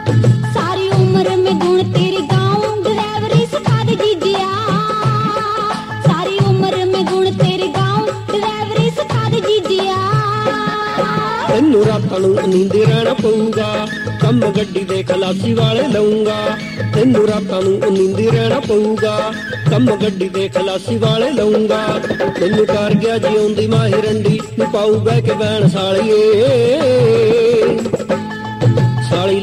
सारी उम्र में गुण तेरे गाऊं ड्राइवरी सिखा दे जीजिया। सारी उम्र में गुण तेरे गाऊं ड्राइवरी सिखा दे जीजिया। तेनू रातां नूं नींदी रहना पऊगा, कम गड्डी दे खलासी वाले लऊंगा। तेनू रातां नूं नींदी रहना पऊगा, कम गड्डी दे खलासी वाले लऊंगा। मैनू कर गया जी आउंदी माही रंडी, पाऊ बह के बैण सालिए।